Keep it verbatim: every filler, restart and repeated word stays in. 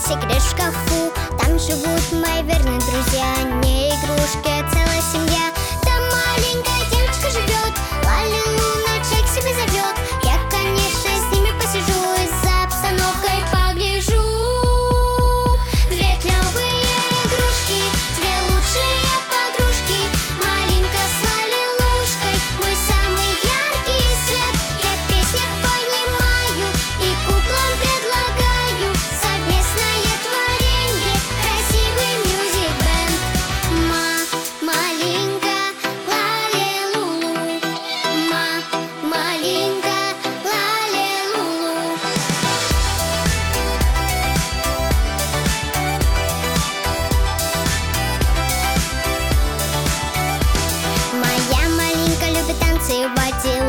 секрет в шкафу. Там живут мои верные друзья, не игрушки, а целая семья. Там маленькая девочка живет, Лалилу ночей к себе зовет. Я, конечно, с ними посижу и за обстановкой погляжу. Две клевые игрушки, две лучшие подружки, Малинка с Лалилушкой, мой самый яркий свет. Я в песнях понимаю и куклам предлагаю совместное творенье, красивый мюзик-бенд. Ма, Малинка, Лалилулу. Ма, Малинка, Лалилулу. Моя Малинка любит танцевать и